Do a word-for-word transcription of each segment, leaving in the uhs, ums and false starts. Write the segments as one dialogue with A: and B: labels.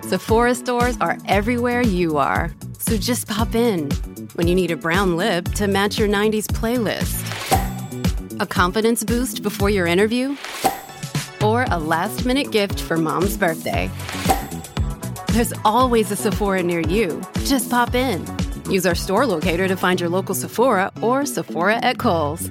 A: Sephora stores are everywhere you are. So just pop in. When you need a brown lip to match your nineties playlist. A confidence boost before your interview? Or a last-minute gift for mom's birthday. There's always a Sephora near you. Just pop in. Use our store locator to find your local Sephora or Sephora at Kohl's.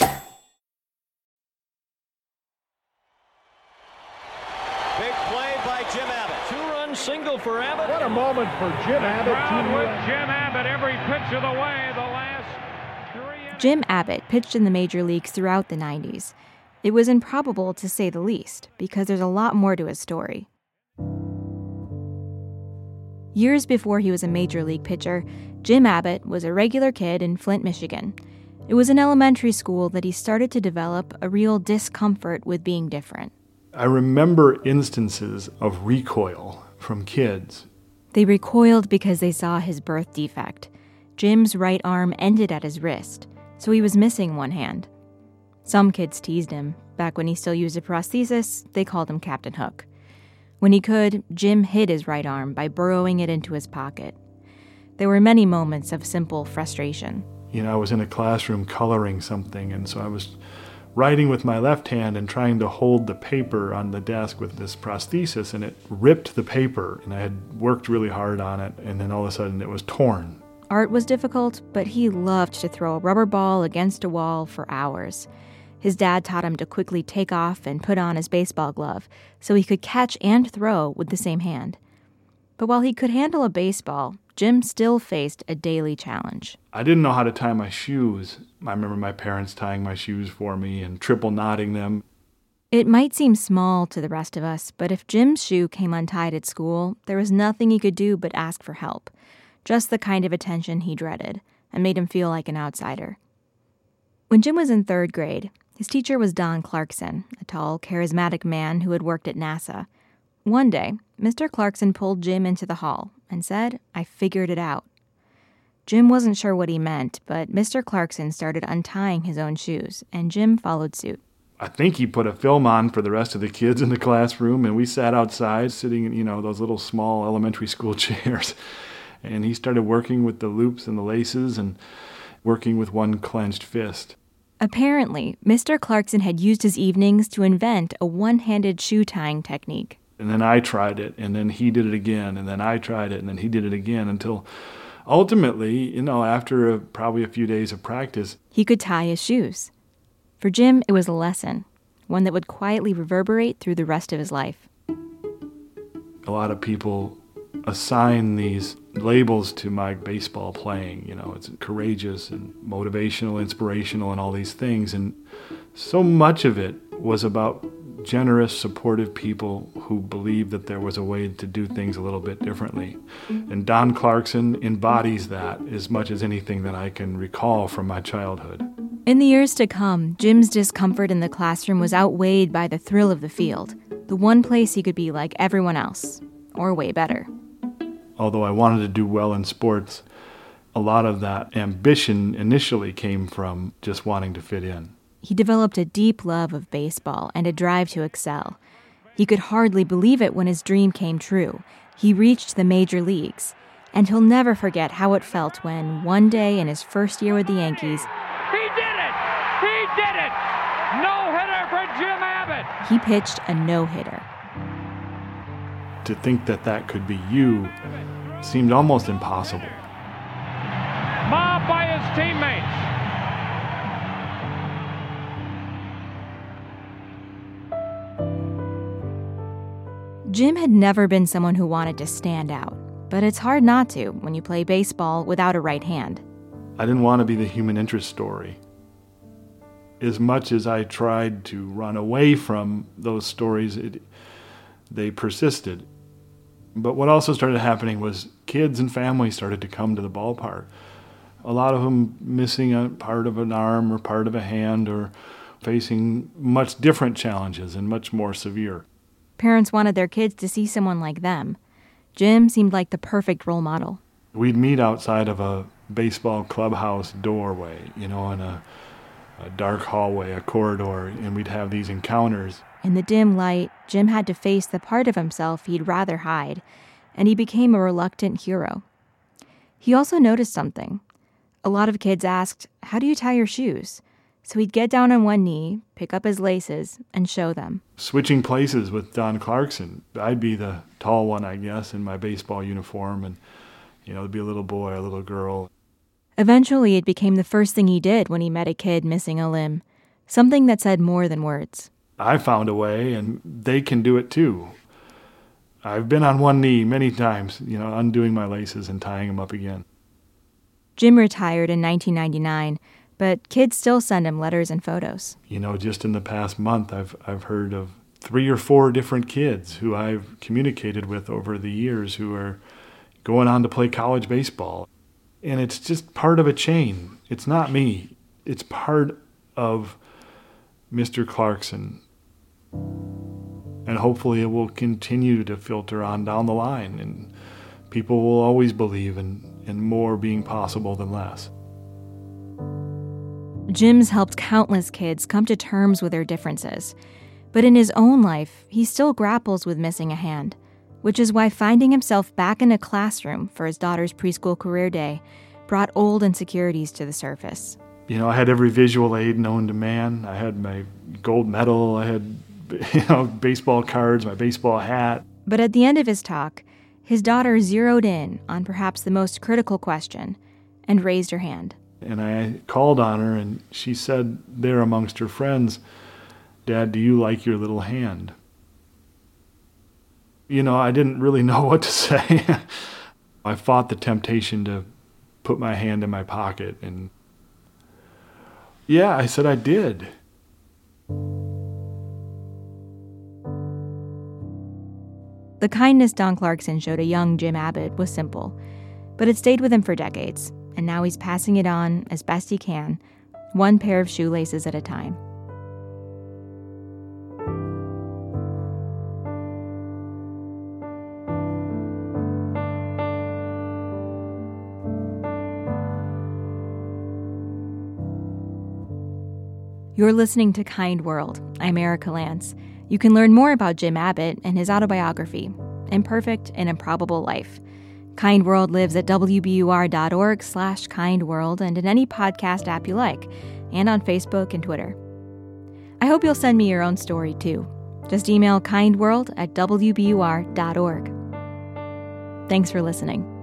B: Big play by Jim Abbott.
C: Two-run single for Abbott.
D: What a moment for Jim Abbott.
E: Crowd with Jim Abbott every pitch of the way. The last three.
F: Jim Abbott pitched in the major leagues throughout the nineties. It was improbable, to say the least, because there's a lot more to his story. Years before he was a major league pitcher, Jim Abbott was a regular kid in Flint, Michigan. It was in elementary school that he started to develop a real discomfort with being different.
G: I remember instances of recoil from kids.
F: They recoiled because they saw his birth defect. Jim's right arm ended at his wrist, so he was missing one hand. Some kids teased him. Back when he still used a prosthesis, they called him Captain Hook. When he could, Jim hid his right arm by burrowing it into his pocket. There were many moments of simple frustration.
G: You know, I was in a classroom coloring something, and so I was writing with my left hand and trying to hold the paper on the desk with this prosthesis, and it ripped the paper, and I had worked really hard on it, and then all of a sudden it was torn.
F: Art was difficult, but he loved to throw a rubber ball against a wall for hours. His dad taught him to quickly take off and put on his baseball glove so he could catch and throw with the same hand. But while he could handle a baseball, Jim still faced a daily challenge.
G: I didn't know how to tie my shoes. I remember my parents tying my shoes for me and triple knotting them.
F: It might seem small to the rest of us, but if Jim's shoe came untied at school, there was nothing he could do but ask for help. Just the kind of attention he dreaded, and made him feel like an outsider. When Jim was in third grade, his teacher was Don Clarkson, a tall, charismatic man who had worked at NASA. One day, Mister Clarkson pulled Jim into the hall and said, "I figured it out." Jim wasn't sure what he meant, but Mister Clarkson started untying his own shoes, and Jim followed suit.
G: I think he put a film on for the rest of the kids in the classroom, and we sat outside sitting in, you know, those little small elementary school chairs. And he started working with the loops and the laces and working with one clenched fist.
F: Apparently, Mister Clarkson had used his evenings to invent a one-handed shoe-tying technique.
G: And then I tried it, and then he did it again, and then I tried it, and then he did it again, until ultimately, you know, after a, probably a few days of practice,
F: he could tie his shoes. For Jim, it was a lesson, one that would quietly reverberate through the rest of his life.
G: A lot of people assign these labels to my baseball playing. You know, it's courageous and motivational, inspirational, and all these things. And so much of it was about generous, supportive people who believed that there was a way to do things a little bit differently. And Don Clarkson embodies that as much as anything that I can recall from my childhood.
F: In the years to come, Jim's discomfort in the classroom was outweighed by the thrill of the field, the one place he could be like everyone else, or way better.
G: Although I wanted to do well in sports, a lot of that ambition initially came from just wanting to fit in.
F: He developed a deep love of baseball and a drive to excel. He could hardly believe it when his dream came true. He reached the major leagues, and he'll never forget how it felt when, one day in his first year with the Yankees,
E: He did it! He did it! No-hitter for Jim Abbott!
F: He pitched a no-hitter.
G: To think that that could be you seemed almost impossible.
E: Mobbed by his teammates.
F: Jim had never been someone who wanted to stand out, but it's hard not to when you play baseball without a right hand.
G: I didn't want to be the human interest story. As much as I tried to run away from those stories, it, they persisted. But what also started happening was kids and families started to come to the ballpark. A lot of them missing a part of an arm or part of a hand or facing much different challenges and much more severe.
F: Parents wanted their kids to see someone like them. Jim seemed like the perfect role model.
G: We'd meet outside of a baseball clubhouse doorway, you know, in a, a dark hallway, a corridor, and we'd have these encounters.
F: In the dim light, Jim had to face the part of himself he'd rather hide. and he became a reluctant hero. He also noticed something. A lot of kids asked, "How do you tie your shoes?" So he'd get down on one knee, pick up his laces, and show them.
G: Switching places with Don Clarkson. I'd be the tall one, I guess, in my baseball uniform, and, you know, there'd be a little boy, a little girl.
F: Eventually, it became the first thing he did when he met a kid missing a limb, something that said more than words.
G: I found a way, and they can do it too. I've been on one knee many times, you know, undoing my laces and tying them up again.
F: Jim retired in nineteen ninety-nine, but kids still send him letters and photos.
G: You know, just in the past month, I've I've heard of three or four different kids who I've communicated with over the years who are going on to play college baseball. And it's just part of a chain. It's not me. It's part of Mister Clarkson. And hopefully it will continue to filter on down the line, and people will always believe in, in more being possible than less.
F: Jim's helped countless kids come to terms with their differences, but in his own life, he still grapples with missing a hand, which is why finding himself back in a classroom for his daughter's preschool career day brought old insecurities to the surface.
G: You know, I had every visual aid known to man. I had my gold medal, I had, you know, baseball cards, my baseball hat.
F: But at the end of his talk, his daughter zeroed in on perhaps the most critical question and raised her hand.
G: And I called on her, and she said there amongst her friends, "Dad, do you like your little hand?" You know, I didn't really know what to say. I fought the temptation to put my hand in my pocket, and yeah, I said I did.
F: The kindness Don Clarkson showed a young Jim Abbott was simple, but it stayed with him for decades, and now he's passing it on as best he can, one pair of shoelaces at a time. You're listening to Kind World. I'm Erica Lance. You can learn more about Jim Abbott and his autobiography, Imperfect and Improbable Life. Kind World lives at W B U R dot org slash Kind World and in any podcast app you like, and on Facebook and Twitter. I hope you'll send me your own story, too. Just email kindworld at W B U R dot org. Thanks for listening.